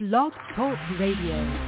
Blog Talk Radio.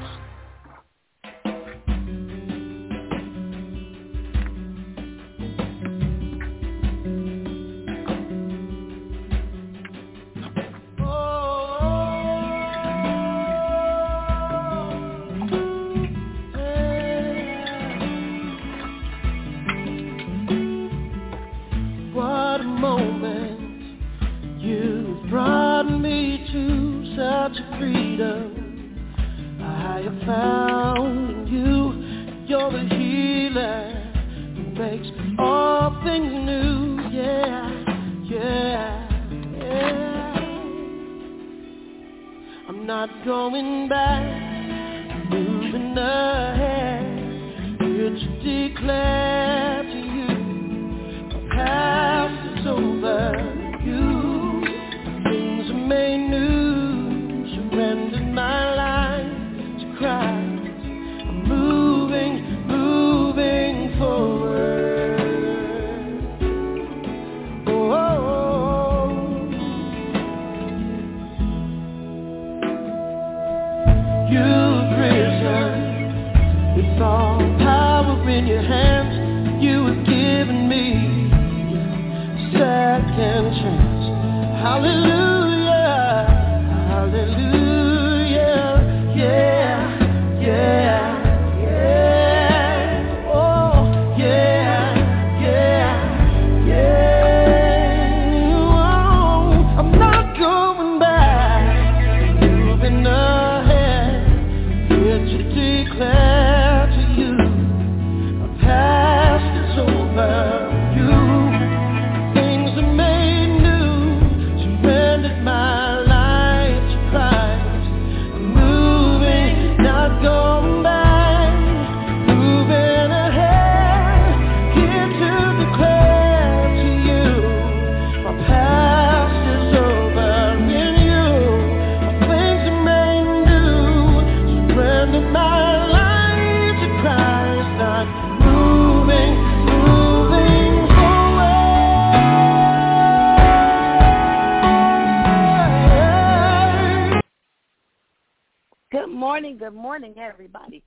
Good morning, everybody.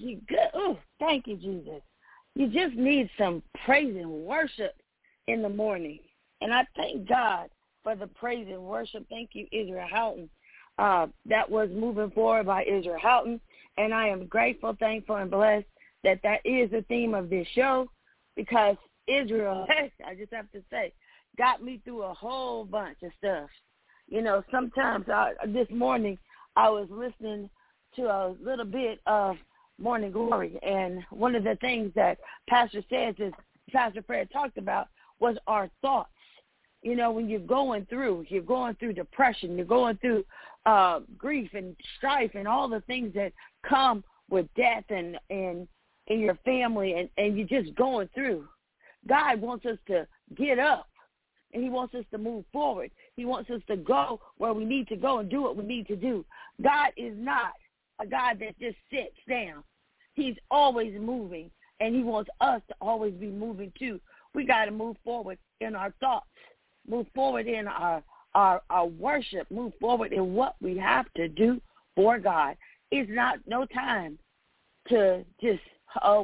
Thank you, Jesus. You just need some praise and worship in the morning. And I thank God for the praise and worship. Thank you, Israel Houghton. That was moving forward by Israel Houghton. And I am grateful, thankful, and blessed that is the theme of this show, because Israel, I just have to say, got me through a whole bunch of stuff. You know, sometimes this morning I was listening to a little bit of Morning Glory, and one of the things that Pastor Fred talked about was our thoughts. You know, when you're going through depression, you're going through grief and strife and all the things that come with death and in your family, and you're just going through. God wants us to get up, and he wants us to move forward. He wants us to go where we need to go and do what we need to do. God is not a God that just sits down. He's always moving, and he wants us to always be moving too. We got to move forward in our thoughts, move forward in our worship, move forward in what we have to do for God. It's not no time to just, I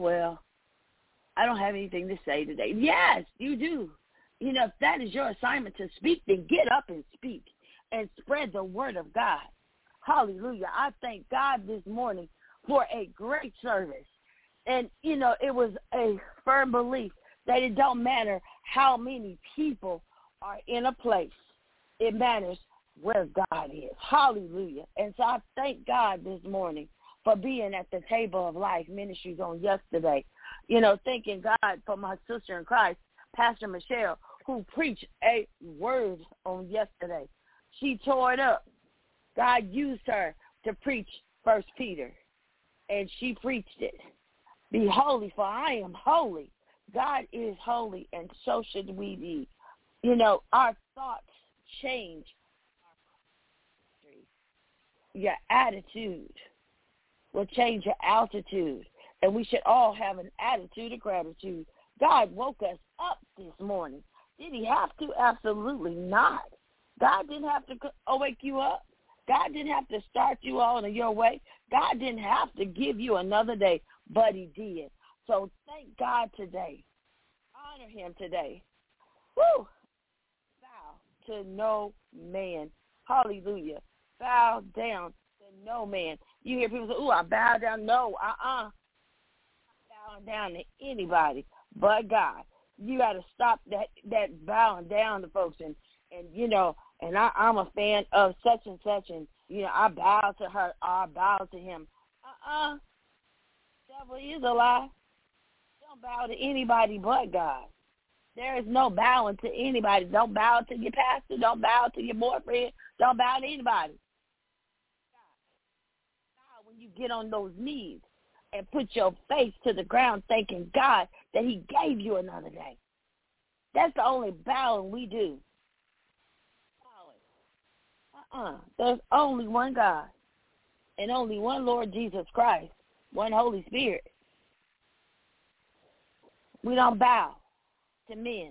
don't have anything to say today. Yes, you do. You know, if that is your assignment to speak, then get up and speak and spread the word of God. Hallelujah. I thank God this morning for a great service. And, you know, it was a firm belief that it don't matter how many people are in a place. It matters where God is. Hallelujah. And so I thank God this morning for being at the Table of Life Ministries on yesterday. You know, thanking God for my sister in Christ, Pastor Michelle, who preached a word on yesterday. She tore it up. God used her to preach 1 Peter, and she preached it. Be holy, for I am holy. God is holy, and so should we be. You know, our thoughts change your attitude will change your altitude, and we should all have an attitude of gratitude. God woke us up this morning. Did he have to? Absolutely not. God didn't have to wake you up. God didn't have to start you on your way. God didn't have to give you another day, but he did. So thank God today. Honor him today. Woo! Bow to no man. Hallelujah. Bow down to no man. You hear people say, ooh, I bow down. No, I'm bowing down to anybody but God. You got to stop that bowing down to folks. And you know, and I'm a fan of such and such, and, you know, I bow to her, or I bow to him. Devil is a lie. Don't bow to anybody but God. There is no bowing to anybody. Don't bow to your pastor. Don't bow to your boyfriend. Don't bow to anybody. Bow when you get on those knees and put your face to the ground thanking God that he gave you another day. That's the only bowing we do. There's only one God and only one Lord Jesus Christ, one Holy Spirit. We don't bow to men.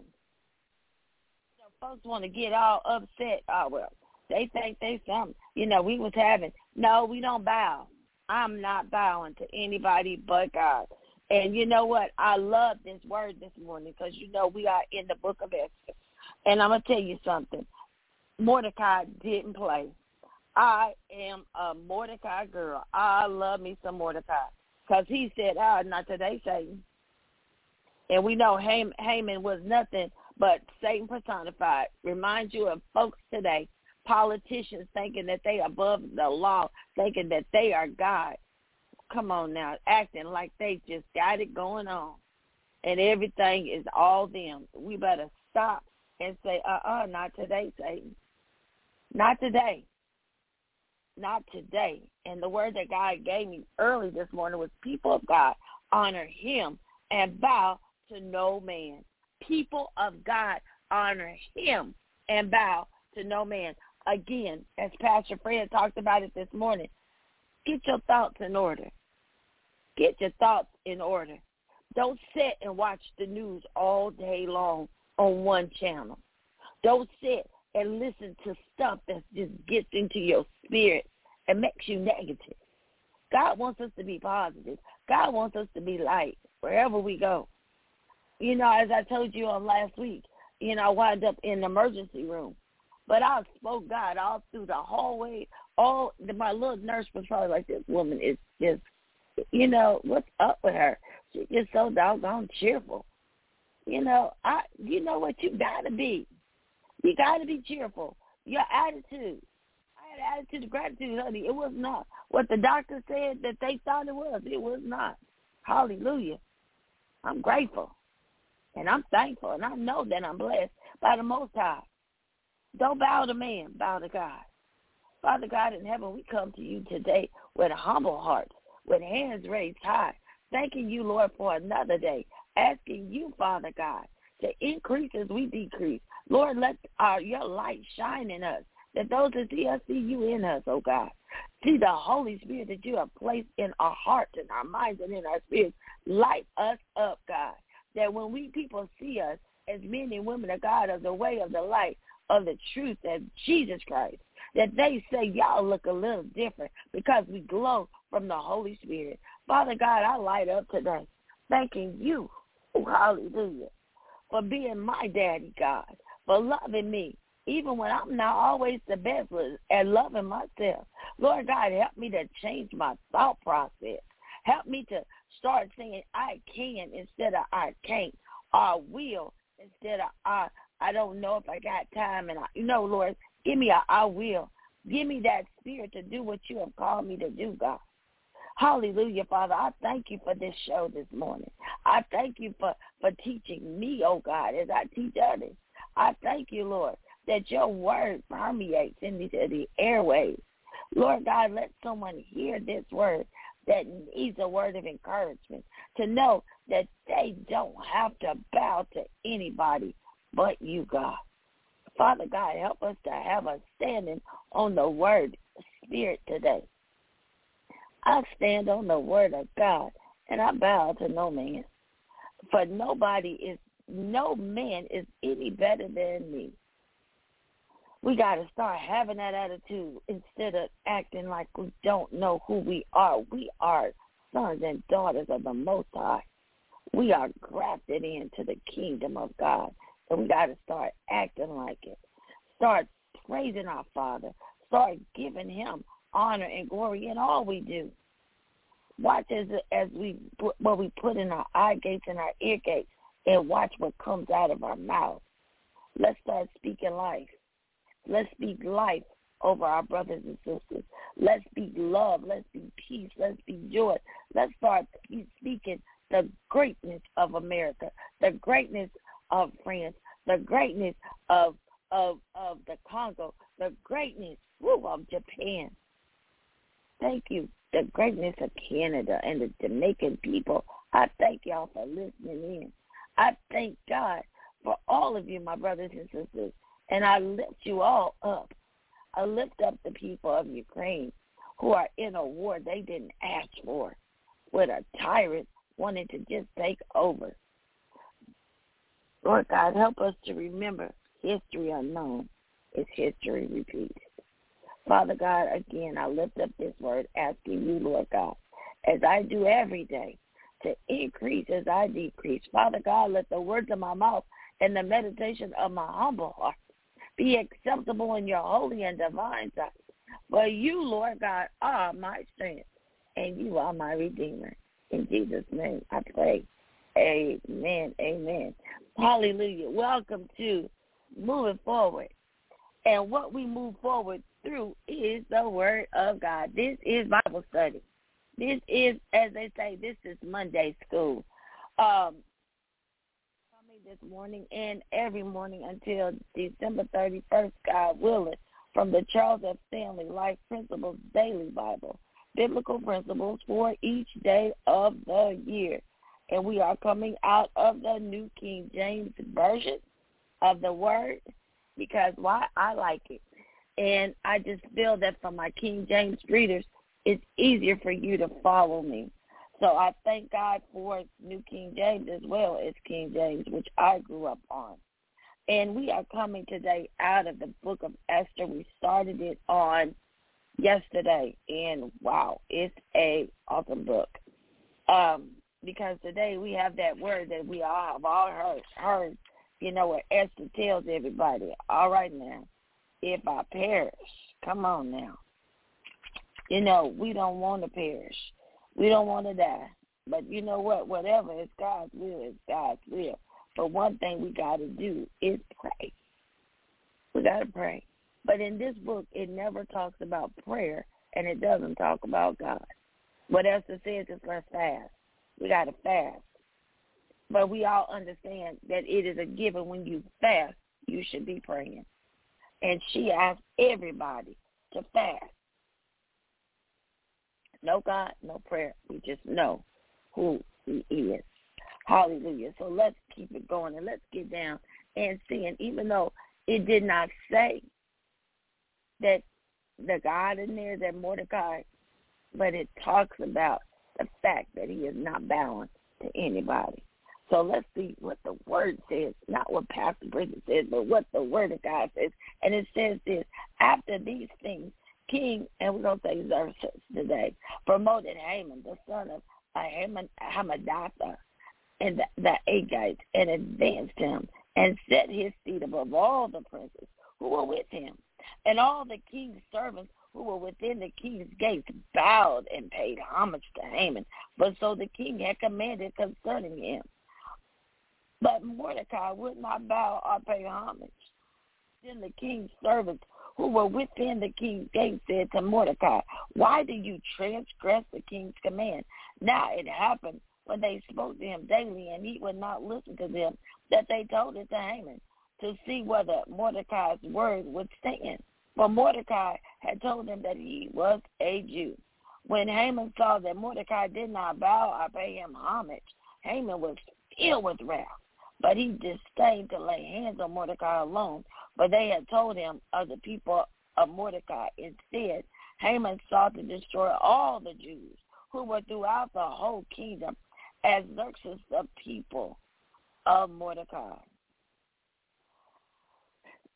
So folks want to get all upset. Oh, well, they think they something. You know, we was having. No, we don't bow. I'm not bowing to anybody but God. And you know what? I love this word this morning because, you know, we are in the book of Esther. And I'm going to tell you something. Mordecai didn't play. I am a Mordecai girl. I love me some Mordecai because he said, not today, Satan. And we know Haman was nothing but Satan personified. Remind you of folks today, politicians thinking that they are above the law, thinking that they are God. Come on now, acting like they just got it going on. And everything is all them. We better stop and say, not today, Satan. Not today. Not today. And the word that God gave me early this morning was, people of God, honor him and bow to no man. People of God, honor him and bow to no man. Again, as Pastor Fred talked about it this morning, get your thoughts in order. Get your thoughts in order. Don't sit and watch the news all day long on one channel. Don't sit and listen to stuff that just gets into your spirit and makes you negative. God wants us to be positive. God wants us to be light wherever we go. You know, as I told you on last week, you know, I wound up in the emergency room. But I spoke God all through the hallway. My little nurse was probably like, this woman is just, you know, what's up with her? She's just so doggone cheerful. You know what, you got to be. You got to be cheerful. Your attitude. I had an attitude of gratitude, honey. It was not what the doctor said that they thought it was. It was not. Hallelujah. I'm grateful. And I'm thankful. And I know that I'm blessed by the Most High. Don't bow to man. Bow to God. Father God in heaven, we come to you today with a humble heart, with hands raised high, thanking you, Lord, for another day, asking you, Father God, to increase as we decrease. Lord, let your light shine in us, that those that see us see you in us, oh God. See the Holy Spirit that you have placed in our hearts and our minds and in our spirits. Light us up, God, that when people see us as men and women of God, of the way, of the light, of the truth, that Jesus Christ, that they say, y'all look a little different because we glow from the Holy Spirit. Father God, I light up today, thanking you, hallelujah, for being my daddy, God, for loving me, even when I'm not always the best at loving myself. Lord God, help me to change my thought process. Help me to start saying I can instead of I can't, or I will instead of I don't know if I got time. And Lord, give me I will. Give me that spirit to do what you have called me to do, God. Hallelujah, Father. I thank you for this show this morning. I thank you for teaching me, oh God, as I teach others. I thank you, Lord, that your word permeates in the airways. Lord God, let someone hear this word that needs a word of encouragement, to know that they don't have to bow to anybody but you, God. Father God, help us to have a standing on the word spirit today. I stand on the word of God, and I bow to no man. For no man is any better than me. We got to start having that attitude instead of acting like we don't know who we are. We are sons and daughters of the Most High. We are grafted into the kingdom of God. And we got to start acting like it. Start praising our Father. Start giving him honor and glory in all we do. Watch as we what we put in our eye gates and our ear gates, and watch what comes out of our mouth. Let's start speaking life. Let's speak life over our brothers and sisters. Let's speak love. Let's speak peace. Let's speak joy. Let's start speaking the greatness of America, the greatness of France, the greatness of the Congo, the greatness of Japan. Thank you. The greatness of Canada and the Jamaican people. I thank y'all for listening in. I thank God for all of you, my brothers and sisters, and I lift you all up. I lift up the people of Ukraine who are in a war they didn't ask for, with a tyrant wanting to just take over. Lord God, help us to remember history unknown is history repeated. Father God, again, I lift up this word, asking you, Lord God, as I do every day, to increase as I decrease. Father God, let the words of my mouth and the meditation of my humble heart be acceptable in your holy and divine sight. For you, Lord God, are my strength, and you are my Redeemer. In Jesus' name I pray. Amen, amen. Hallelujah. Welcome to Moving Forward. And what we move forward through is the Word of God. This is Bible study. This is, as they say, this is Monday school. Coming this morning and every morning until December 31st, God willing, from the Charles F. Stanley Life Principles Daily Bible, Biblical Principles for each day of the year. And we are coming out of the New King James Version of the Word, because why? I like it. And I just feel that for my King James readers, it's easier for you to follow me. So I thank God for New King James as well as King James, which I grew up on. And we are coming today out of the book of Esther. We started it on yesterday, and wow, it's a awesome book. Because today we have that word that we all have all heard, you know, what Esther tells everybody. All right now, if I perish, come on now. You know, we don't want to perish. We don't want to die. But you know what? Whatever is God's will is God's will. But one thing we got to do is pray. We got to pray. But in this book, it never talks about prayer, and it doesn't talk about God. What Esther says is let's fast. We got to fast. But we all understand that it is a given when you fast, you should be praying. And she asked everybody to fast. No God, no prayer. We just know who he is. Hallelujah. So let's keep it going and let's get down and see. And even though it did not say that the God in there, that Mordecai, but it talks about the fact that he is not bound to anybody. So let's see what the word says, not what Pastor Bridget says, but what the word of God says. And it says this: after these things, King, and we're going to say Xerxes today, promoted Haman, the son of Hammedatha, and the Agagite, and advanced him, and set his seat above all the princes who were with him. And all the king's servants who were within the king's gates bowed and paid homage to Haman, but so the king had commanded concerning him. But Mordecai would not bow or pay homage. Then the king's servants who were within the king's gate said to Mordecai, why do you transgress the king's command? Now it happened when they spoke to him daily, and he would not listen to them, that they told it to Haman, to see whether Mordecai's word would stand. For Mordecai had told them that he was a Jew. When Haman saw that Mordecai did not bow or pay him homage, Haman was filled with wrath. But he disdained to lay hands on Mordecai alone, for they had told him of the people of Mordecai. Instead, Haman sought to destroy all the Jews who were throughout the whole kingdom, as Xerxes the people of Mordecai.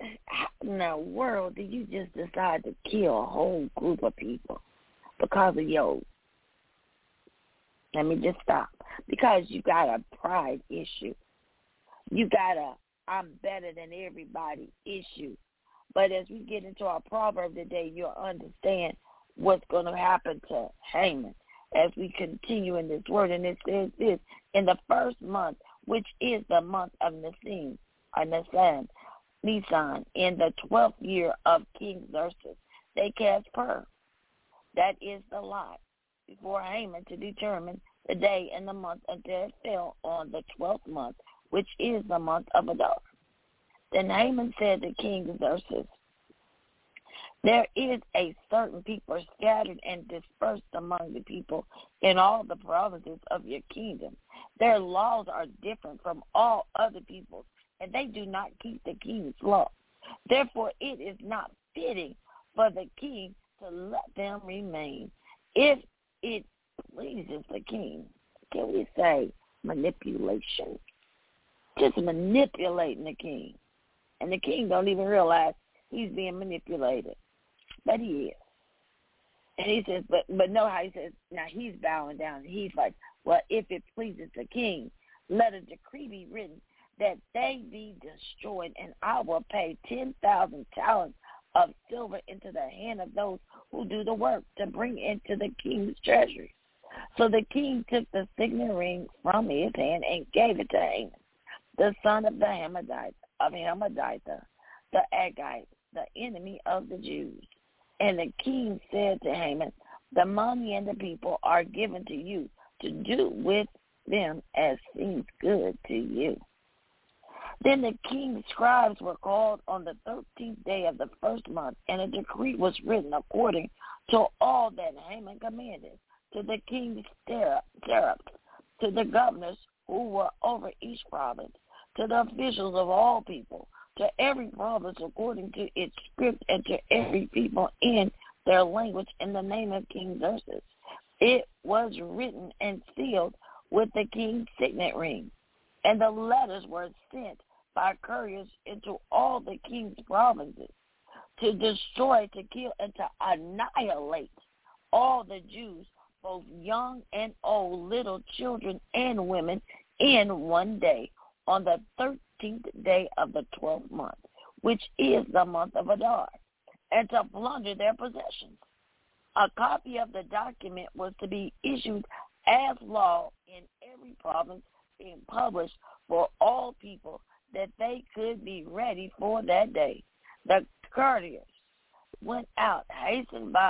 how in the world did you just decide to kill a whole group of people because of your, let me just stop, because you got a pride issue. You got a I'm better than everybody issue. But as we get into our proverb today, you'll understand what's going to happen to Haman as we continue in this word. And it says this, in the first month, which is the month of Nisan, in the 12th year of King Xerxes, they cast pur, that is the lot, before Haman to determine the day and the month until it fell on the 12th month, which is the month of Adar. Then Haman said to King Xerxes, there is a certain people scattered and dispersed among the people in all the provinces of your kingdom. Their laws are different from all other peoples, and they do not keep the king's law. Therefore, it is not fitting for the king to let them remain. If it pleases the king, can we say manipulation? Just manipulating the king. And the king don't even realize he's being manipulated. But he is. And he says, but know how he says, now he's bowing down. And he's like, well, if it pleases the king, let a decree be written that they be destroyed, and I will pay 10,000 talents of silver into the hand of those who do the work to bring into the king's treasury. So the king took the signet ring from his hand and gave it to Haman, the son of the Hammedatha, the Agagite, the enemy of the Jews. And the king said to Haman, the money and the people are given to you to do with them as seems good to you. Then the king's scribes were called on the 13th day of the first month, and a decree was written according to all that Haman commanded, to the king's satraps, to the governors who were over each province, to the officials of all people, to every province according to its script, and to every people in their language, in the name of King Xerxes. It was written and sealed with the king's signet ring, and the letters were sent by couriers into all the king's provinces to destroy, to kill, and to annihilate all the Jews, both young and old, little children and women, in one day, on the 13th day of the 12th month, which is the month of Adar, and to plunder their possessions. A copy of the document was to be issued as law in every province, being published for all people, that they could be ready for that day. The couriers went out hastened by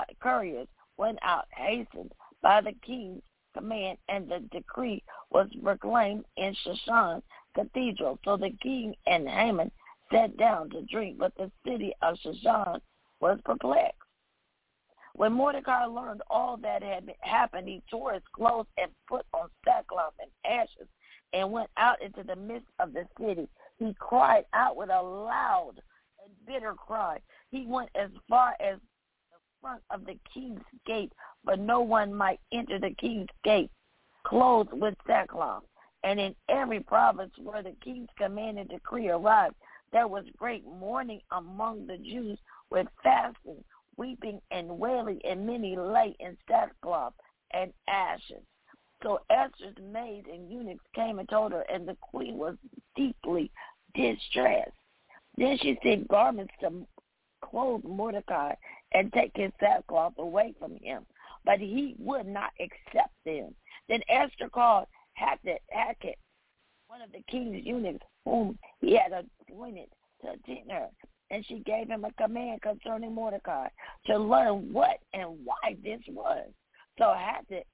the king's command, and the decree was proclaimed in Shushan cathedral. So the king and Haman sat down to drink, but the city of Shushan was perplexed. When Mordecai learned all that had happened, he tore his clothes and put on sackcloth and ashes and went out into the midst of the city. He cried out with a loud and bitter cry. He went as far as the front of the king's gate, but no one might enter the king's gate, clothed with sackcloth. And in every province where the king's command and decree arrived, there was great mourning among the Jews, with fasting, weeping, and wailing, and many lay in sackcloth and ashes. So Esther's maids and eunuchs came and told her, and the queen was deeply distressed. Then she sent garments to clothe Mordecai and take his sackcloth away from him, but he would not accept them. Then Esther called Hackett, one of the king's eunuchs, whom he had appointed to attend her, and she gave him a command concerning Mordecai to learn what and why this was. So Hackett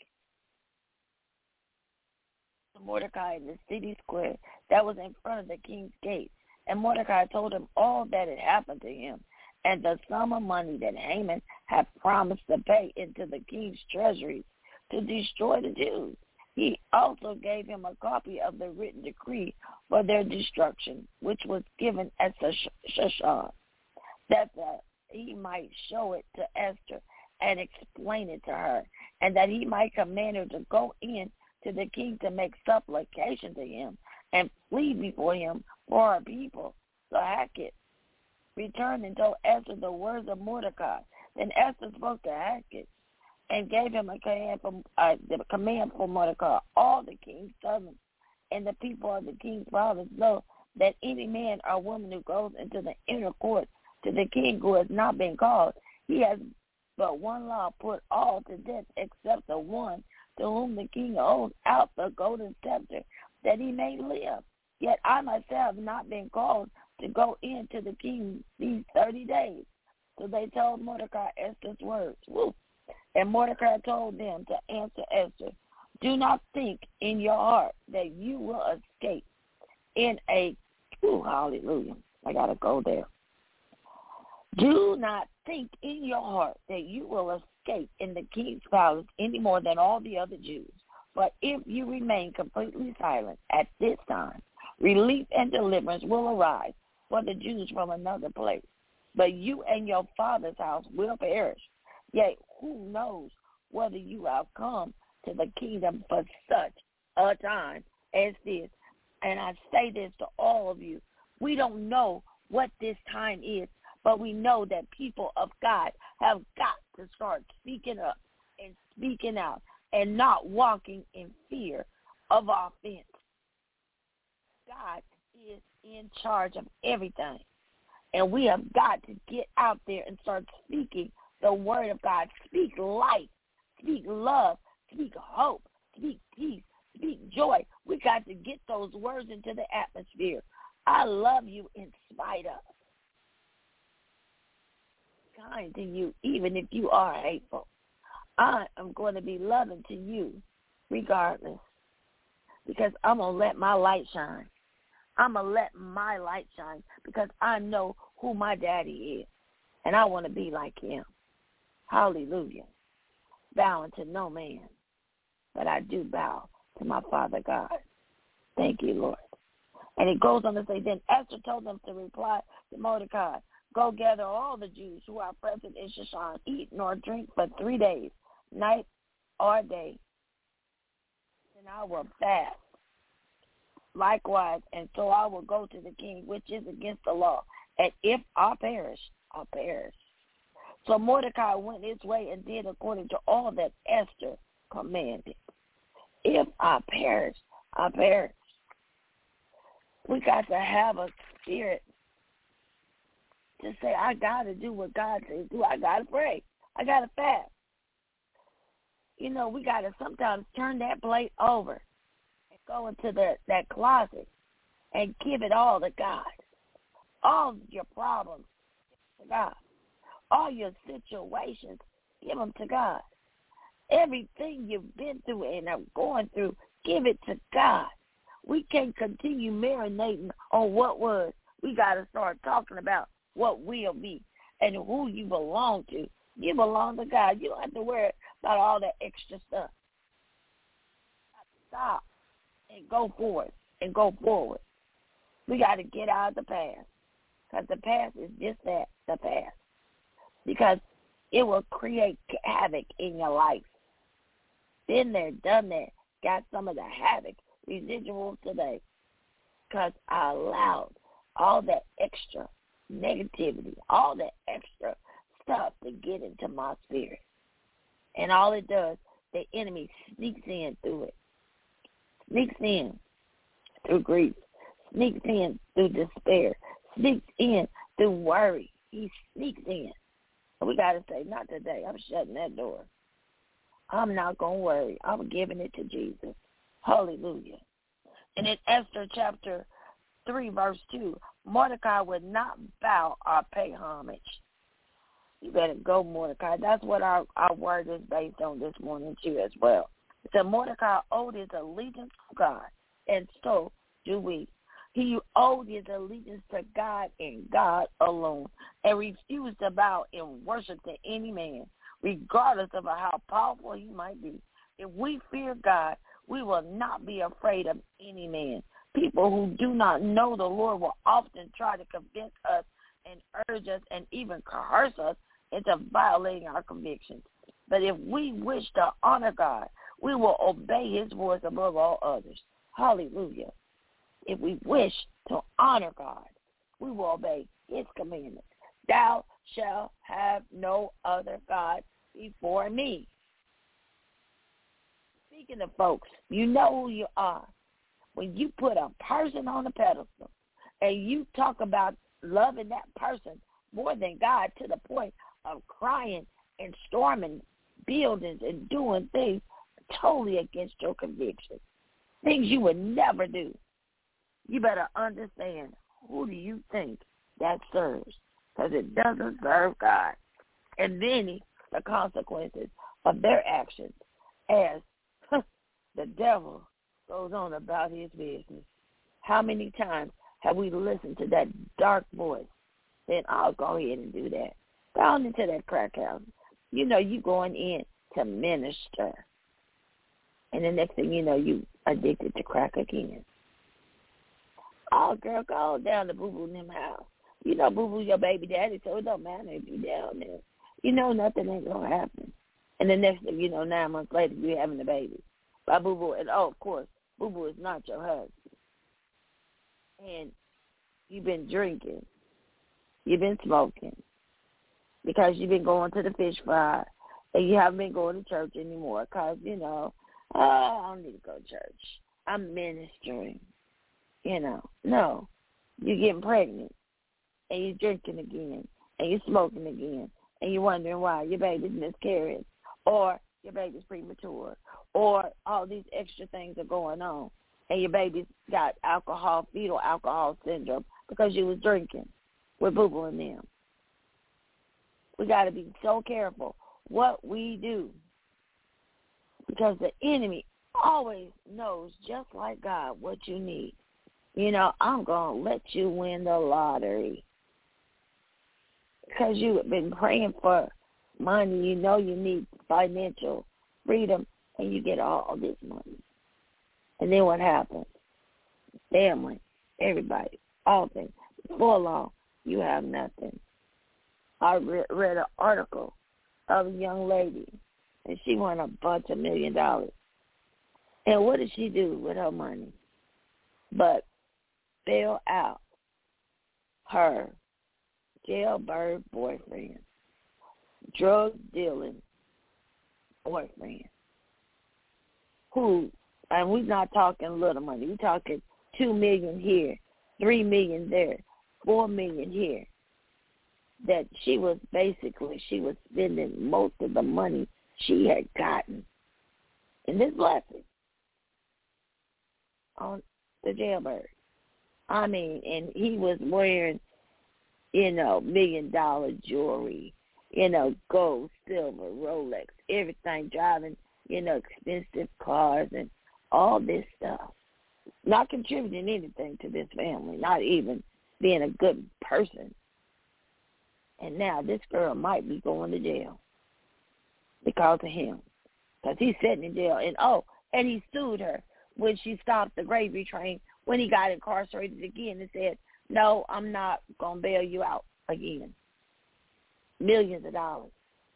Mordecai in the city square that was in front of the king's gate, and Mordecai told him all that had happened to him, and the sum of money that Haman had promised to pay into the king's treasuries to destroy the Jews. He also gave him a copy of the written decree for their destruction, which was given at Shushan, that he might show it to Esther and explain it to her, and that he might command her to go in to the king to make supplication to him and plead before him for our people. So Hackett returned and told Esther the words of Mordecai. Then Esther spoke to Haggai and gave him the command for Mordecai. All the king's servants and the people of the king's province know that any man or woman who goes into the inner court to the king who has not been called, he has but one law, put all to death except the one to whom the king owes out the golden scepter, that he may live. Yet I myself have not been called to go in to the king these 30 days. So they told Mordecai Esther's words. Woo. And Mordecai told them to answer Esther, do not think in your heart that you will escape in a, hallelujah, I got to go there. Do not think in your heart that you will escape in the king's palace any more than all the other Jews. But if you remain completely silent at this time, relief and deliverance will arise for the Jews from another place. But you and your father's house will perish. Yet who knows whether you have come to the kingdom for such a time as this. And I say this to all of you. We don't know what this time is, but we know that people of God have got to start speaking up and speaking out and not walking in fear of offense. God is in charge of everything. And we have got to get out there and start speaking the word of God. Speak life, speak love, speak hope, speak peace, speak joy. We got to get those words into the atmosphere. I love you in spite of. Kind to you, even if you are hateful. I am going to be loving to you regardless, because I'm going to let my light shine. I'm going to let my light shine because I know who my daddy is, and I want to be like him. Hallelujah. Bowing to no man, but I do bow to my Father God. Thank you, Lord. And it goes on to say, then Esther told them to reply to Mordecai, go gather all the Jews who are present in Shushan, eat nor drink for 3 days, night or day, and I will fast. Likewise, and so I will go to the king, which is against the law. And if I perish, I'll perish. So Mordecai went his way and did according to all that Esther commanded. If I perish, I perish. We got to have a spirit to say, I got to do what God says do. I got to pray. I got to fast. You know, we got to sometimes turn that plate over and go into that closet and give it all to God. All your problems, to God. All your situations, give them to God. Everything you've been through and are going through, give it to God. We can't continue marinating on what was. We got to start talking about what will be and who you belong to. You belong to God. You don't have to worry about all that extra stuff. Stop and go forward and go forward. We got to get out of the past, because the past is just that, the past, because it will create havoc in your life. Been there, done that, got some of the havoc residuals today, because I allowed all that extra negativity, all that extra stuff to get into my spirit. And all it does, the enemy sneaks in through it. Sneaks in through grief. Sneaks in through despair. Sneaks in through worry. He sneaks in. And we got to say, not today. I'm shutting that door. I'm not going to worry. I'm giving it to Jesus. Hallelujah. And in Esther chapter 3, verse 2, Mordecai would not bow or pay homage. You better go, Mordecai. That's what our word is based on this morning, too, as well. It said Mordecai owed his allegiance to God, and so do we. He owed his allegiance to God and God alone, and refused to bow in worship to any man, regardless of how powerful he might be. If we fear God, we will not be afraid of any man. People who do not know the Lord will often try to convince us and urge us and even coerce us into violating our convictions. But if we wish to honor God, we will obey his voice above all others. Hallelujah. If we wish to honor God, we will obey his commandments. Thou shalt have no other God before me. Speaking of folks, you know who you are. When you put a person on a pedestal and you talk about loving that person more than God to the point of crying and storming buildings and doing things totally against your convictions, things you would never do, you better understand, who do you think that serves? Because it doesn't serve God. And then the consequences of their actions as the devil goes on about his business. How many times have we listened to that dark voice saying, I'll go ahead and do that. Go on into that crack house. You know you going in to minister. And the next thing you know, you addicted to crack again. Oh, girl, go down to Boo-Boo in them house. You know Boo-Boo your baby daddy, so it don't matter if you down there. You know nothing ain't going to happen. And the next thing you know, 9 months later, you're having a baby. By Boo-Boo, and of course, Boo-Boo is not your husband. And you've been drinking. You've been smoking. Because you've been going to the fish fry. And you haven't been going to church anymore because, I don't need to go to church. I'm ministering. No. You're getting pregnant. And you're drinking again. And you're smoking again. And you're wondering why your baby's miscarried. Or your baby's premature. Or all these extra things are going on. And your baby's got fetal alcohol syndrome because you was drinking with Boo-Boo and them. We got to be so careful what we do because the enemy always knows, just like God, what you need. I'm going to let you win the lottery because you have been praying for money. You know you need financial freedom, and you get all this money. And then what happens? Family, everybody, all things. Before long, you have nothing. I read an article of a young lady, and she won a bunch of $1 million. And what did she do with her money? But bail out her jailbird boyfriend, drug dealing boyfriend, who, and we're not talking little money, we're talking $2 million here, $3 million there, $4 million here. That she was spending most of the money she had gotten in this blessing on the jailbird. I mean, and he was wearing, $1 million jewelry, gold, silver, Rolex, everything, driving, expensive cars and all this stuff. Not contributing anything to this family, not even being a good person. And now this girl might be going to jail because of him. Because he's sitting in jail. And he sued her when she stopped the gravy train when he got incarcerated again and said, no, I'm not going to bail you out again. Millions of dollars.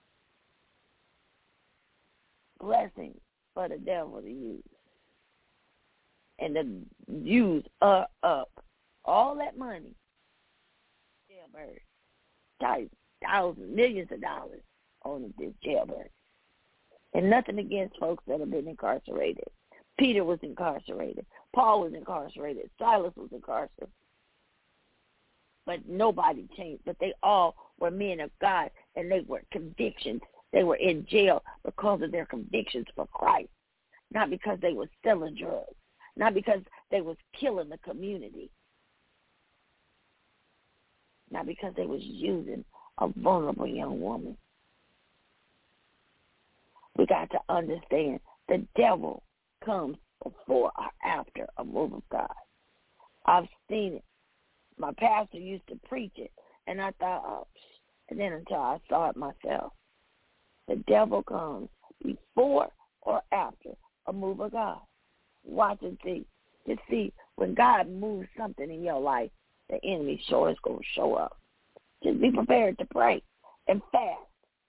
Blessings for the devil to use. And to use up all that money. Jailbird. Thousands, millions of dollars on this jailbird. And nothing against folks that have been incarcerated. Peter was incarcerated. Paul was incarcerated. Silas was incarcerated. But nobody changed. But they all were men of God, and they were convictions. They were in jail because of their convictions for Christ, not because they were selling drugs, not because they was killing the community. Not because they was using a vulnerable young woman. We got to understand the devil comes before or after a move of God. I've seen it. My pastor used to preach it, and I thought, and then until I saw it myself. The devil comes before or after a move of God. Watch and see. Just see, when God moves something in your life, the enemy sure is going to show up. Just be prepared to pray and fast.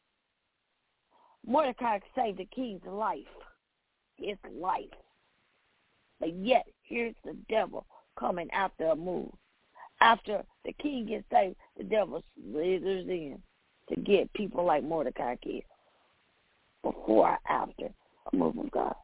Mordecai saved the king's life, his life. But yet, here's the devil coming after a move. After the king gets saved, the devil slithers in to get people like Mordecai killed. Before or after a move of God.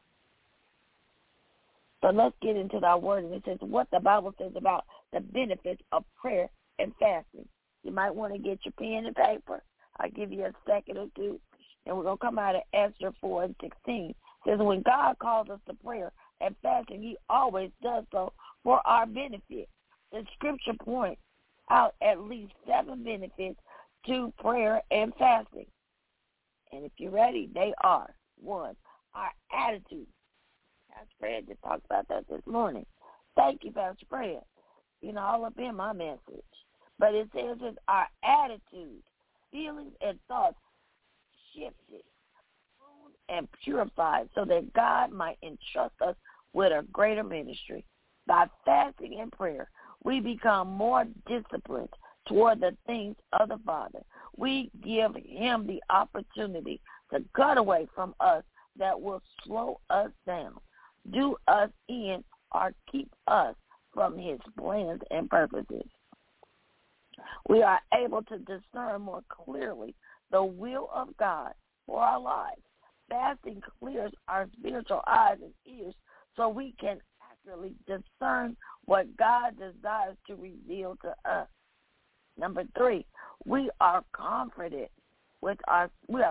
So let's get into our word. And it says what the Bible says about the benefits of prayer and fasting. You might want to get your pen and paper. I'll give you a second or two. And we're going to come out of Esther 4 and 16. It says when God calls us to prayer and fasting, he always does so for our benefit. The scripture points out at least 7 benefits to prayer and fasting. And if you're ready, they are. 1, our attitude. Pastor Fred just talked about that this morning. Thank you, Pastor Fred. All up in my message. But it says it's our attitude, feelings, and thoughts shifted and purified so that God might entrust us with a greater ministry. By fasting and prayer, we become more disciplined toward the things of the Father. We give him the opportunity to cut away from us that will slow us down, do us in, or keep us from his plans and purposes. We are able to discern more clearly the will of God for our lives. Fasting clears our spiritual eyes and ears so we can accurately discern what God desires to reveal to us. Number 3, we are confident with our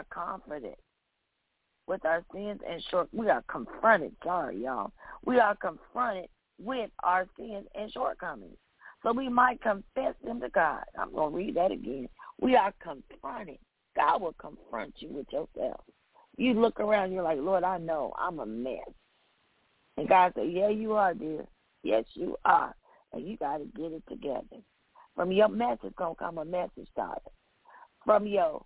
sins and we are confronted. Sorry, y'all. We are confronted with our sins and shortcomings. So we might confess them to God. I'm going to read that again. We are confronted. God will confront you with yourself. You look around, you're like, Lord, I know I'm a mess. And God said, yeah, you are, dear. Yes, you are. And you got to get it together. From your mess is going to come a message starter. From your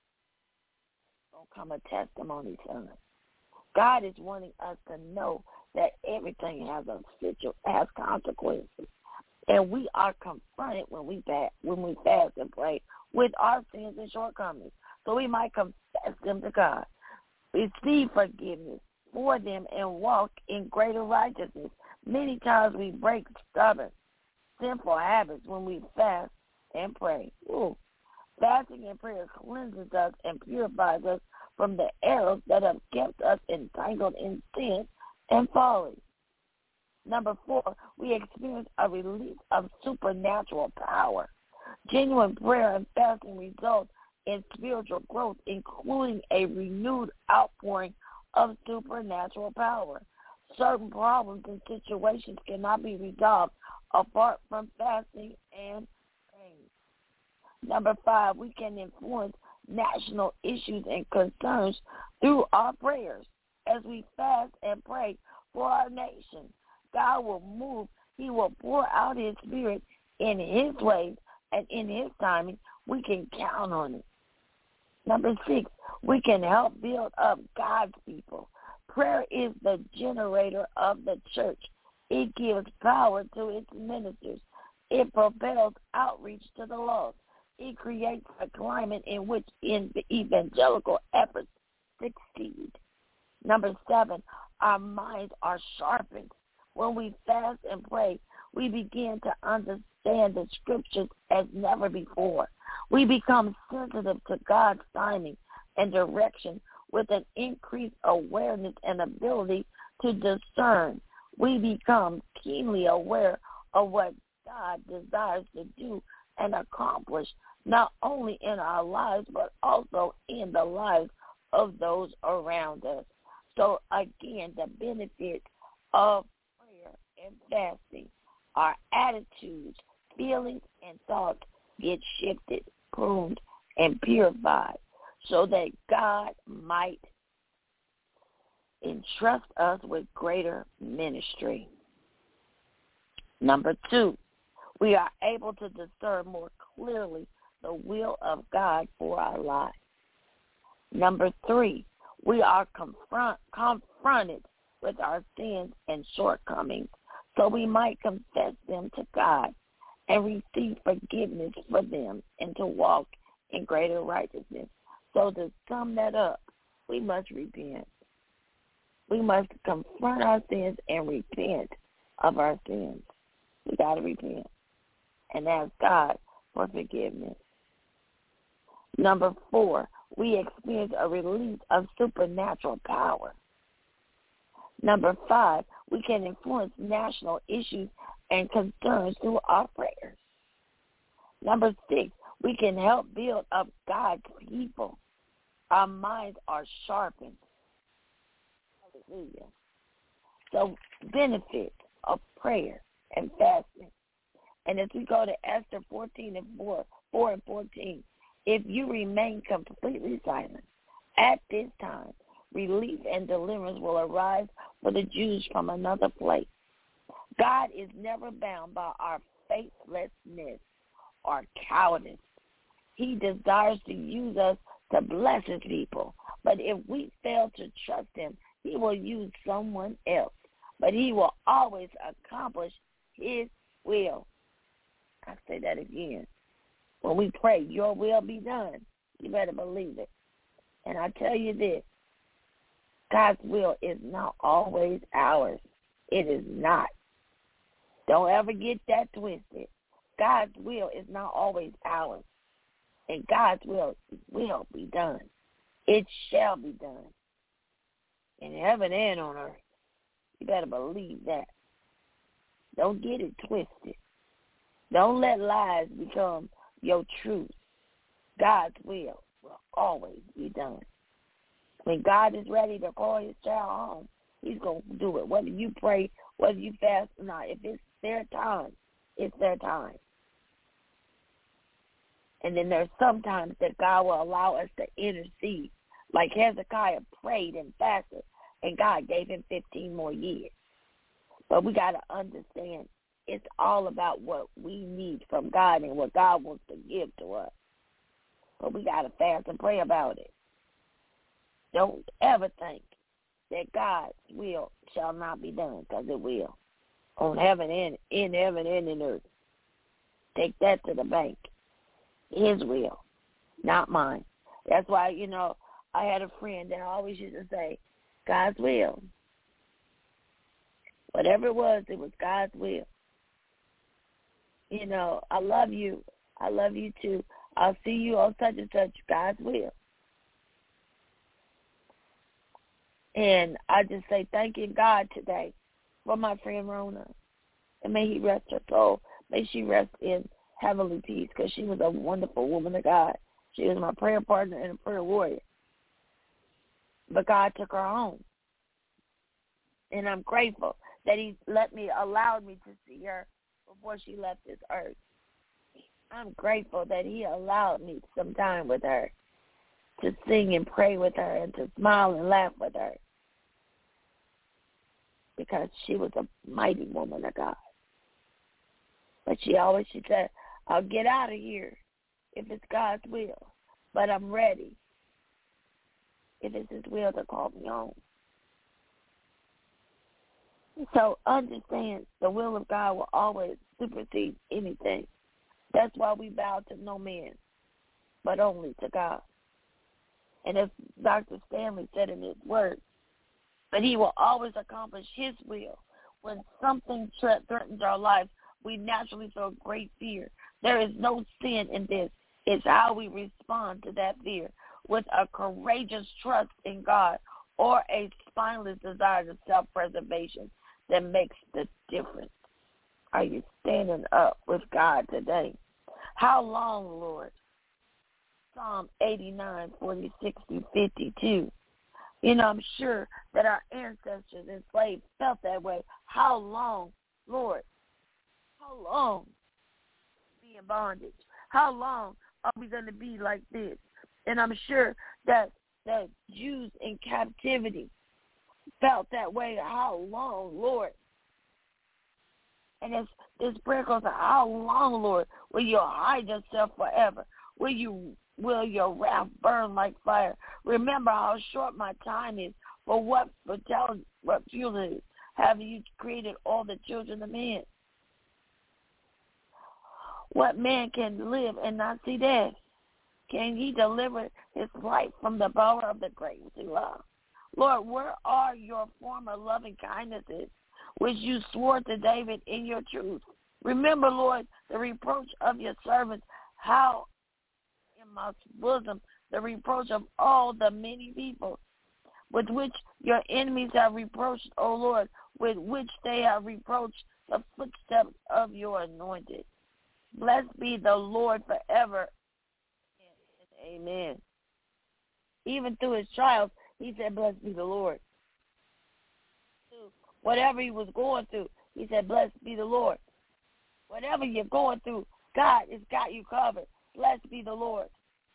going to come a testimony, son. God is wanting us to know that everything has consequences. And we are confronted when we fast and pray with our sins and shortcomings. So we might confess them to God, receive forgiveness for them, and walk in greater righteousness. Many times we break stubborn, sinful habits when we fast and pray. Ooh. Fasting and prayer cleanses us and purifies us from the errors that have kept us entangled in sin and folly. Number 4, we experience a release of supernatural power. Genuine prayer and fasting results in spiritual growth, including a renewed outpouring of supernatural power. Certain problems and situations cannot be resolved apart from fasting and praying. Number 5, we can influence national issues and concerns through our prayers. As we fast and pray for our nation, God will move. He will pour out his spirit in his ways and in his timing. We can count on it. Number 6, we can help build up God's people. Prayer is the generator of the church. It gives power to its ministers. It propels outreach to the lost. It creates a climate in which evangelical efforts succeed. Number 7, our minds are sharpened. When we fast and pray, we begin to understand the scriptures as never before. We become sensitive to God's timing and direction with an increased awareness and ability to discern. We become keenly aware of what God desires to do and accomplish, not only in our lives, but also in the lives of those around us. So again, the benefit of prayer and fasting, our attitudes, feelings, and thoughts get shifted, pruned, and purified so that God might entrust us with greater ministry. Number 2, we are able to discern more clearly the will of God for our lives. Number 3, we are confronted with our sins and shortcomings, so we might confess them to God and receive forgiveness for them and to walk in greater righteousness. So to sum that up, we must repent. We must confront our sins and repent of our sins. We got to repent. and ask God for forgiveness. Number 4, we experience a release of supernatural power. Number 5, we can influence national issues and concerns through our prayers. Number 6, we can help build up God's people. Our minds are sharpened. Hallelujah. So, benefit of prayer and fasting. And as we go to Esther 14 and 4 and 14, if you remain completely silent at this time, relief and deliverance will arise for the Jews from another place. God is never bound by our faithlessness or cowardice. He desires to use us to bless his people. But if we fail to trust him, he will use someone else. But he will always accomplish his will. I say that again. When we pray, your will be done, you better believe it. And I tell you this, God's will is not always ours. It is not. Don't ever get that twisted. God's will is not always ours. And God's will be done. It shall be done. In heaven and on earth. You better believe that. Don't get it twisted. Don't let lies become your truth. God's will always be done. When God is ready to call his child home, he's going to do it. Whether you pray, whether you fast or not, if it's their time, it's their time. And then there's sometimes that God will allow us to intercede. Like Hezekiah prayed and fasted, and God gave him 15 more years. But we got to understand it's all about what we need from God and what God wants to give to us. But we got to fast and pray about it. Don't ever think that God's will shall not be done, because it will. On heaven and in heaven and in earth. Take that to the bank. His will, not mine. That's why, I had a friend that always used to say, God's will. Whatever it was God's will. I love you. I love you too. I'll see you on such and such. God's will. And I just say thank you, God, today for my friend Rona. And may he rest her soul. May she rest in heavenly peace, because she was a wonderful woman of God. She was my prayer partner and a prayer warrior. But God took her home. And I'm grateful that he allowed me to see her before she left this earth. I'm grateful that he allowed me some time with her, to sing and pray with her and to smile and laugh with her, because she was a mighty woman of God. But she said, I'll get out of here if it's God's will, but I'm ready if it's his will to call me home. So understand the will of God will always supersede anything. That's why we bow to no man, but only to God. And as Dr. Stanley said in his word, but he will always accomplish his will. When something threatens our lives, we naturally feel great fear. There is no sin in this. It's how we respond to that fear, with a courageous trust in God or a spineless desire of self-preservation that makes the difference. Are you standing up with God today? How long, Lord? Psalm 89, 46 through 52. I'm sure that our ancestors enslaved felt that way. How long, Lord? How long be in bondage? How long are we going to be like this? And I'm sure that the Jews in captivity felt that way. How long, Lord? And as this prayer goes, how long, Lord, will you hide yourself forever? Will your wrath burn like fire? Remember how short my time is. For what futility have you created all the children of men? What man can live and not see death? Can he deliver his life from the power of the grave he loves? Lord, where are your former loving kindnesses, which you swore to David in your truth? Remember, Lord, the reproach of your servants, how in my bosom the reproach of all the many people, with which your enemies have reproached, O Lord, with which they have reproached the footsteps of your anointed. Blessed be the Lord forever. Amen. Even through his trials, he said, blessed be the Lord. Whatever he was going through, he said, blessed be the Lord. Whatever you're going through, God has got you covered. Blessed be the Lord.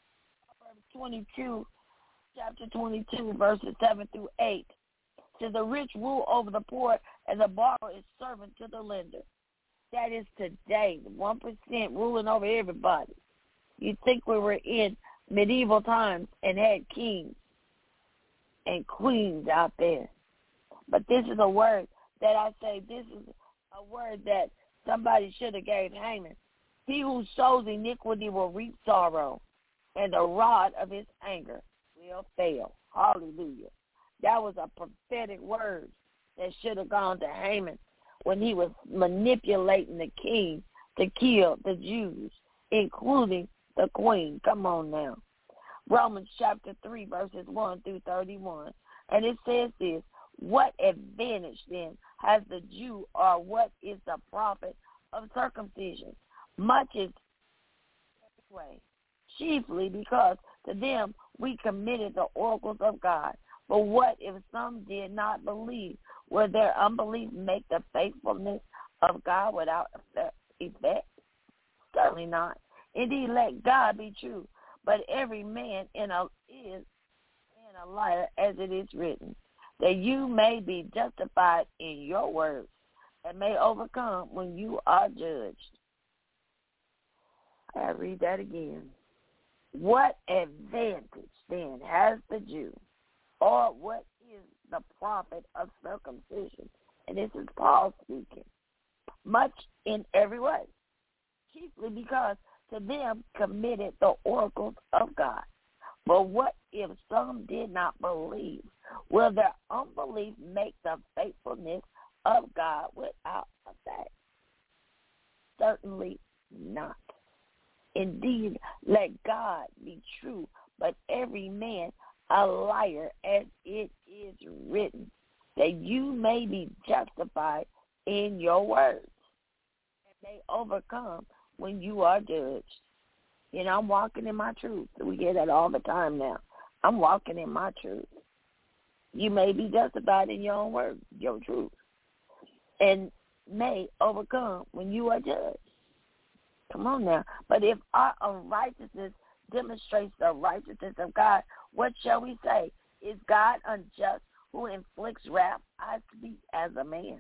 Chapter 22, verses 7 through 8. Says the rich rule over the poor, and the borrower is servant to the lender. That is today, the 1% ruling over everybody. You think we were in medieval times and had kings and queens out there. But this is a word that I say, this is a word that somebody should have gave Haman. He who sows iniquity will reap sorrow, and the rod of his anger will fail. Hallelujah. That was a prophetic word that should have gone to Haman when he was manipulating the king to kill the Jews, including the queen. Come on now. Romans chapter 3, verses 1 through 31. And it says this, what advantage then has the Jew, or what is the profit of circumcision? Much is way, chiefly because to them we committed the oracles of God. But what if some did not believe? Will their unbelief make the faithfulness of God without effect? Certainly not. Indeed, let God be true, but every man is a liar, as it is written, that you may be justified in your words and may overcome when you are judged. I read that again. What advantage then has the Jew, or what is the profit of circumcision? And this is Paul speaking. Much in every way, chiefly because to them committed the oracles of God. But what if some did not believe? Will their unbelief make the faithfulness of God without effect? Certainly not. Indeed, let God be true, but every man a liar, as it is written, that you may be justified in your words and may overcome when you are judged. You know, I'm walking in my truth. We hear that all the time now. I'm walking in my truth. You may be justified in your own words, your truth, and may overcome when you are judged. Come on now. But if our unrighteousness demonstrates the righteousness of God, what shall we say? Is God unjust who inflicts wrath? I speak as a man,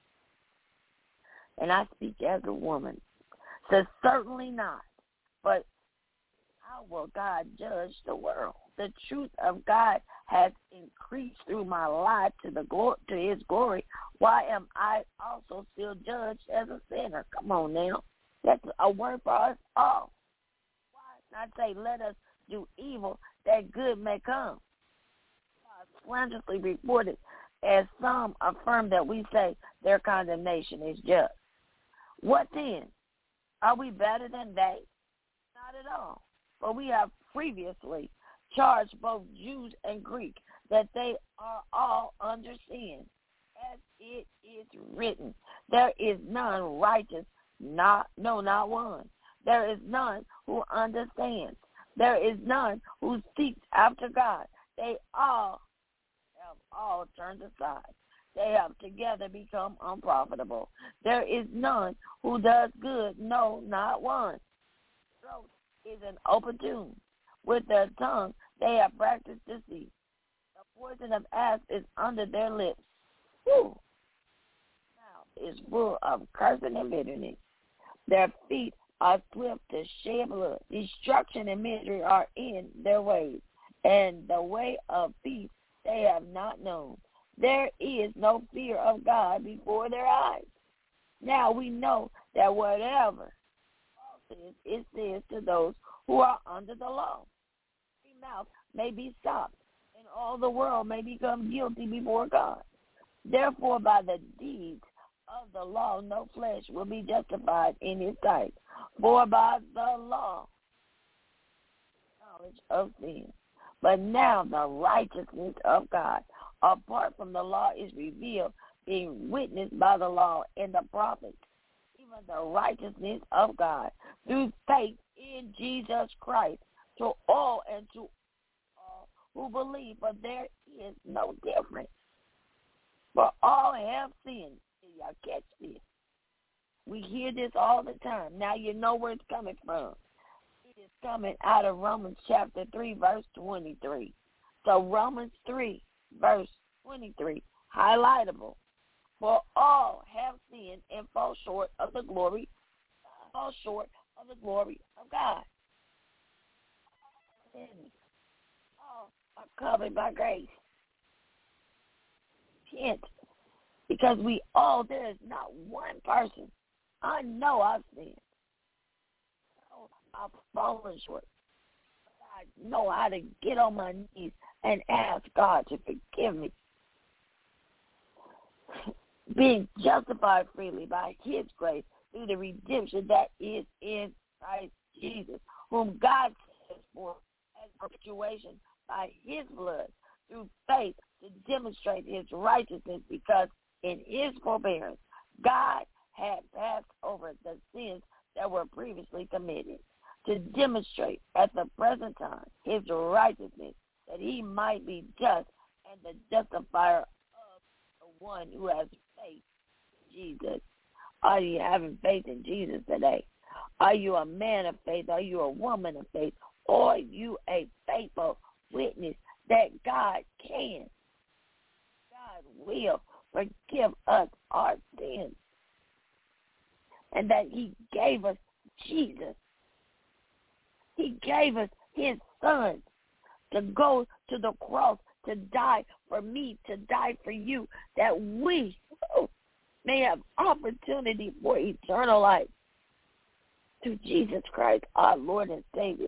and I speak as a woman. So certainly not. But how will God judge the world? The truth of God has increased through my life to his glory. Why am I also still judged as a sinner? Come on now. That's a word for us all. Why not say, let us do evil that good may come? Slanderously reported, as some affirm that we say their condemnation is just. What then? Are we better than they? Not at all. For we have previously charged both Jews and Greeks that they are all under sin. As it is written, there is none righteous, not one. There is none who understands. There is none who seeks after God. They all have all turned aside. They have together become unprofitable. There is none who does good, no, not one. Throat is an open tomb. With their tongue they have practiced deceit. The poison of asp is under their lips. Whew. Now is full of cursing and bitterness. Their feet are swift to shed blood. Destruction and misery are in their ways, and the way of peace they have not known. There is no fear of God before their eyes. Now we know that whatever it says to those who are under the law, every mouth may be stopped, and all the world may become guilty before God. Therefore, by the deeds of the law, no flesh will be justified in his sight. For by the law, knowledge of sin. But now the righteousness of God, apart from the law, is revealed, being witnessed by the law and the prophets, even the righteousness of God, through faith in Jesus Christ, to all and to all who believe. For there is no difference. For all have sinned. Y'all catch this. We hear this all the time. Now you know where it's coming from. It is coming out of Romans chapter 3, verse 23. So Romans 3, verse 23, highlightable. For all have sinned and fall short of the glory of God. All are covered by grace. Hence, because we all, there is not one person. I know I've sinned. I've fallen short. I know how to get on my knees and ask God to forgive me. Being justified freely by his grace through the redemption that is in Christ Jesus, whom God sent for as perpetuation by his blood through faith to demonstrate his righteousness, because in his forbearance God had passed over the sins that were previously committed, to demonstrate at the present time his righteousness, that he might be just and the justifier of the one who has faith in Jesus. Are you having faith in Jesus today? Are you a man of faith? Are you a woman of faith? Or are you a faithful witness that God can, God will forgive us our sins, and that he gave us Jesus? He gave us his son to go to the cross, to die for me, to die for you, that we may have opportunity for eternal life through Jesus Christ, our Lord and Savior.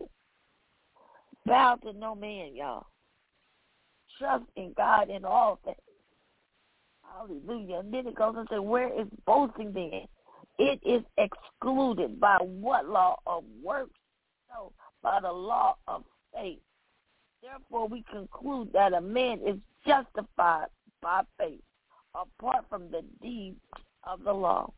Bow to no man, y'all. Trust in God in all things. Hallelujah. And then it goes and says, where is boasting then? It is excluded by what law of works? No, by the law of faith. Therefore, we conclude that a man is justified by faith apart from the deeds of the law.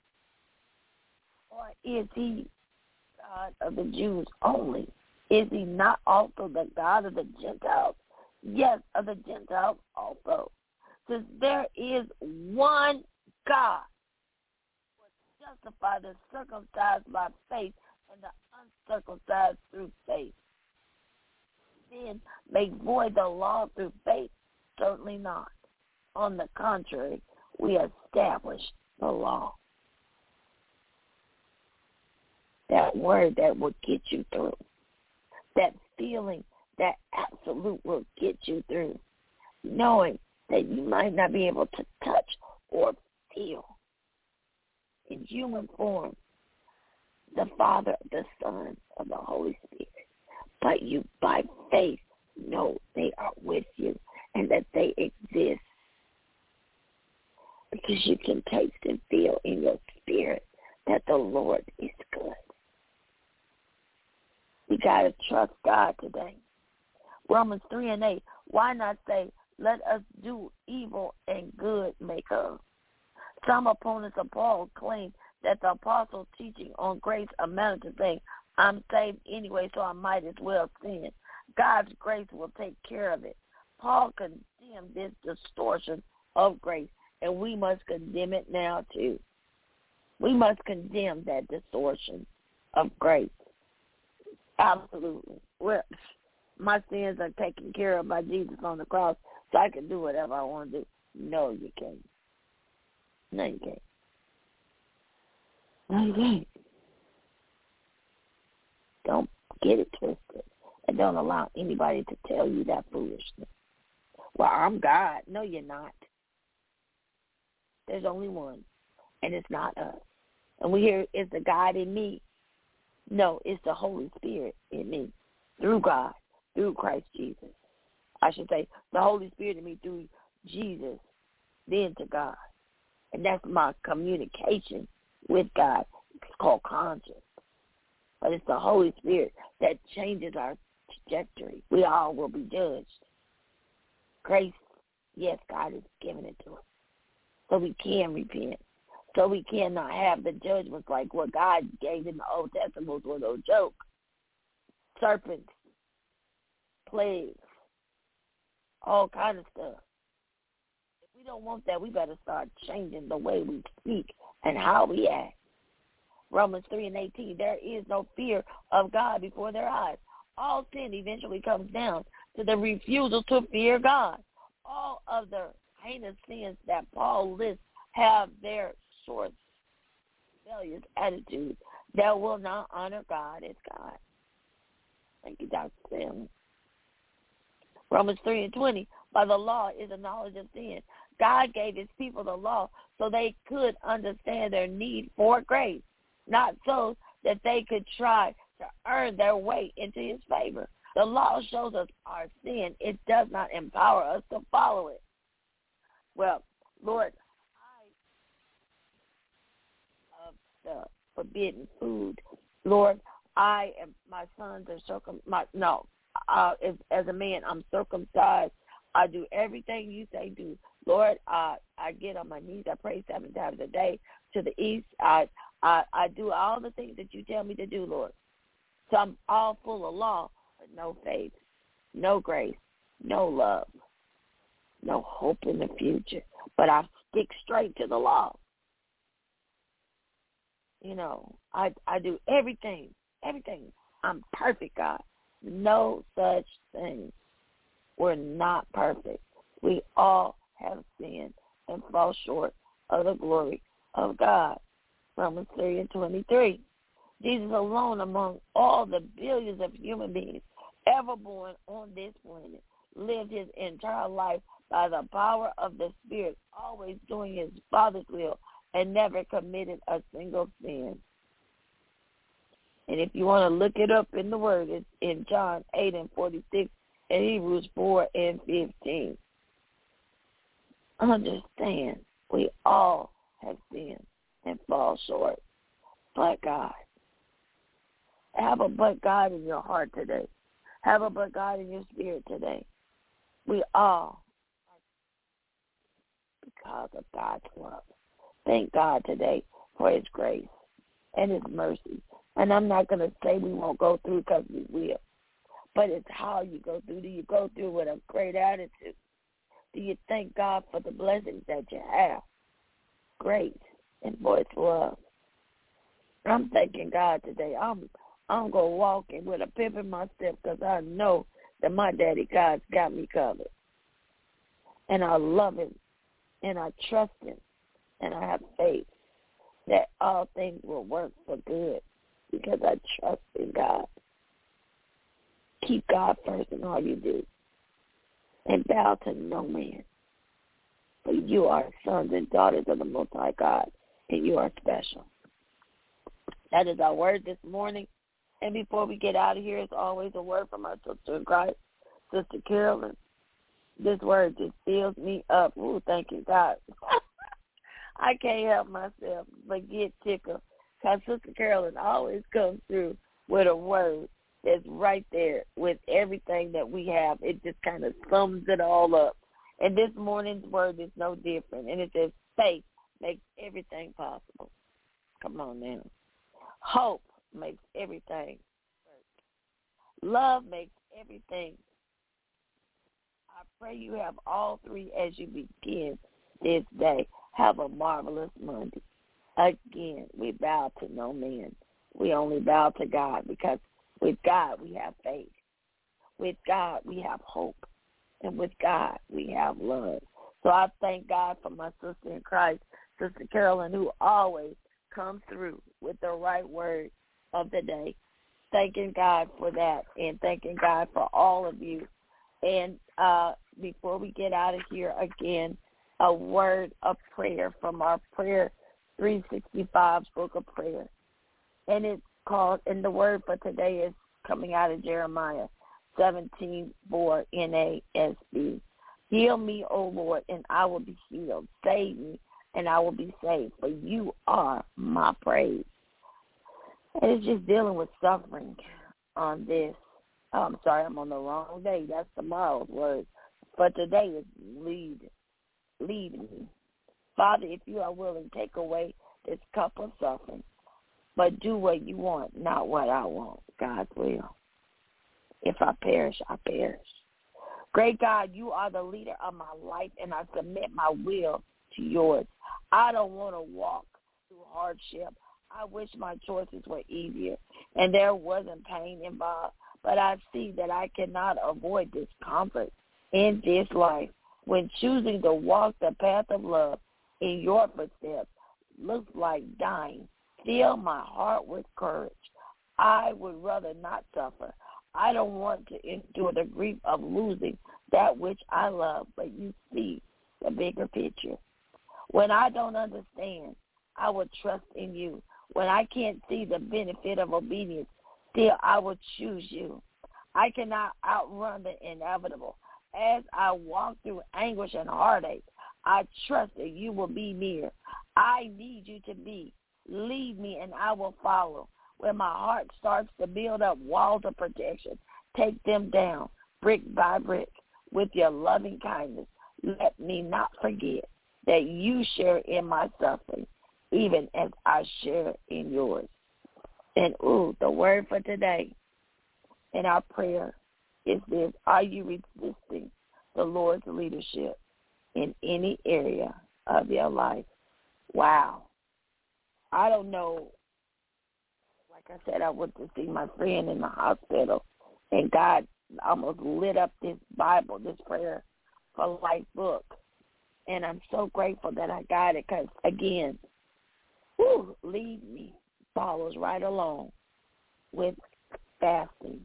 Or is he God of the Jews only? Is he not also the God of the Gentiles? Yes, of the Gentiles also. Since there is one God who will justify the circumcised by faith and the uncircumcised through faith. Then make void the law through faith? Certainly not. On the contrary, we establish the law. That word that will get you through. That feeling, that absolute will get you through. Knowing that you might not be able to touch or feel in human form the Father, the Son, of the Holy Spirit. But you, by faith, know they are with you and that they exist. Because you can taste and feel in your spirit that the Lord is good. We got to trust God today. Romans 3:8. Why not say, let us do evil and good may come? Some opponents of Paul claim that the apostle's teaching on grace amounted to saying, I'm saved anyway, so I might as well sin. God's grace will take care of it. Paul condemned this distortion of grace, and we must condemn it now too. We must condemn that distortion of grace. Absolutely. Well, my sins are taken care of by Jesus on the cross, so I can do whatever I want to do. No, you can't. No, you can't. No, you can't. Don't get it twisted. And don't allow anybody to tell you that foolishness. Well, I'm God. No, you're not. There's only one, and it's not us. And we hear, it's the God in me. No, it's the Holy Spirit in me, through God, through Christ Jesus. I should say the Holy Spirit in me through Jesus, then to God. And that's my communication with God. It's called conscience. But it's the Holy Spirit that changes our trajectory. We all will be judged. Grace, yes, God has given it to us. So we can repent. So we cannot have the judgments like what God gave in the Old Testament was no joke. Serpents, plagues, all kind of stuff. If we don't want that, we better start changing the way we speak and how we act. Romans 3:18, there is no fear of God before their eyes. All sin eventually comes down to the refusal to fear God. All of the heinous sins that Paul lists have their source, rebellious attitudes that will not honor God as God. Thank you, Dr. Sam. Romans 3:20, by the law is the knowledge of sin. God gave his people the law so they could understand their need for grace, not so that they could try to earn their way into his favor. The law shows us our sin. It does not empower us to follow it. Well, Lord, of the forbidden food, Lord, my sons are as a man, I'm circumcised. I do everything you say do. Lord, I get on my knees. I pray 7 times a day to the east. I do all the things that you tell me to do, Lord. So I'm all full of law, but no faith, no grace, no love, no hope in the future. But I stick straight to the law. You know, I do everything. I'm perfect, God. No such thing. We're not perfect. We all have sinned and fall short of the glory of God. Romans 3:23. Jesus alone among all the billions of human beings ever born on this planet lived his entire life by the power of the Spirit, always doing his Father's will and never committed a single sin. And if you want to look it up in the Word, it's in John 8:46 and Hebrews 4:15. Understand, we all have sinned and fall short. But God. Have a but God in your heart today. Have a but God in your spirit today. We all, because of God's love. Thank God today for his grace and his mercy. And I'm not going to say we won't go through, because we will. But it's how you go through. Do you go through with a great attitude? Do you thank God for the blessings that you have? Grace and for his love. I'm thanking God today. I'm going to walk in with a pep in my step, because I know that my daddy God's got me covered. And I love him, and I trust him, and I have faith that all things will work for good, because I trust in God. Keep God first in all you do, and bow to no man. For you are sons and daughters of the Most High God, and you are special. That is our word this morning. And before we get out of here, it's always a word from our sister in Christ, Sister Carolyn. This word just fills me up. Ooh, thank you, God. I can't help myself but get tickled, because Sister Carolyn always comes through with a word that's right there with everything that we have. It just kind of sums it all up. And this morning's word is no different. And it says faith makes everything possible. Come on now. Hope makes everything work. Love makes everything. I pray you have all three as you begin this day. Have a marvelous Monday. Again, we bow to no man. We only bow to God, because with God we have faith. With God we have hope. And with God we have love. So I thank God for my sister in Christ, Sister Carolyn, who always comes through with the right word of the day. Thanking God for that, and thanking God for all of you. And before we get out of here, again, a word of prayer from our Prayer 365 book of prayer. And it's called, and the word for today is coming out of Jeremiah 17:4 NASB. Heal me, O Lord, and I will be healed. Save me, and I will be saved, for you are my praise. And it's just dealing with suffering on this. Oh, I'm sorry, I'm on the wrong day. That's tomorrow's word. But today is lead me. Father, if you are willing, take away this cup of suffering, but do what you want, not what I want. God's will. If I perish, I perish. Great God, you are the leader of my life, and I submit my will to yours. I don't want to walk through hardship. I wish my choices were easier and there wasn't pain involved, but I see that I cannot avoid discomfort in this life. When choosing to walk the path of love in your footsteps looks like dying, fill my heart with courage. I would rather not suffer. I don't want to endure the grief of losing that which I love, but you see the bigger picture. When I don't understand, I will trust in you. When I can't see the benefit of obedience, still I will choose you. I cannot outrun the inevitable. As I walk through anguish and heartache, I trust that you will be near. I need you to be. Lead me and I will follow. When my heart starts to build up walls of protection, take them down brick by brick with your loving kindness. Let me not forget that you share in my suffering, even as I share in yours. And, the word for today and our prayer is this: are you resisting the Lord's leadership in any area of your life? Wow. I don't know. Like I said, I went to see my friend in the hospital, and God almost lit up this Bible, this Prayer for Life book. And I'm so grateful that I got it because, again, lead me follows right along with fasting.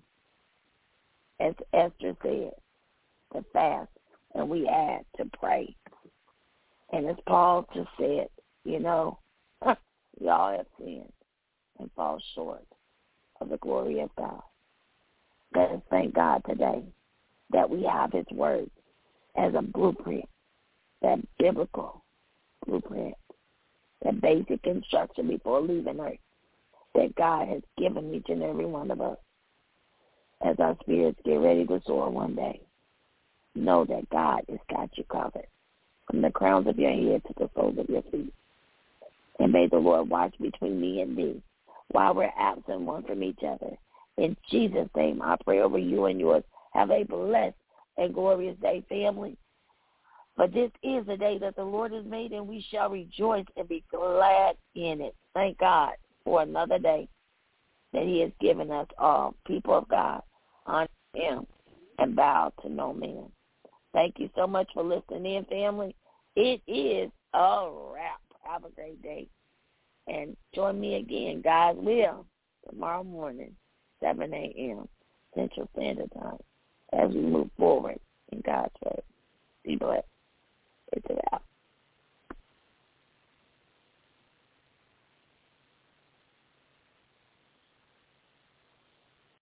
As Esther said, to fast, and we add to pray. And as Paul just said, we all have sinned and fall short of the glory of God. Let us thank God today that we have his word as a blueprint, that biblical blueprint, that basic instruction before leaving earth that God has given each and every one of us. As our spirits get ready to soar one day, know that God has got you covered from the crowns of your head to the soles of your feet. And may the Lord watch between me and thee while we're absent one from each other. In Jesus' name, I pray over you and yours. Have a blessed and glorious day, family. For this is the day that the Lord has made, and we shall rejoice and be glad in it. Thank God for another day that he has given us all, people of God, honor him and bow to no man. Thank you so much for listening in, family. It is a wrap. Have a great day. And join me again, God's will, tomorrow morning, 7 a.m. Central Standard Time, as we move forward in God's way. Be blessed. It's a wrap.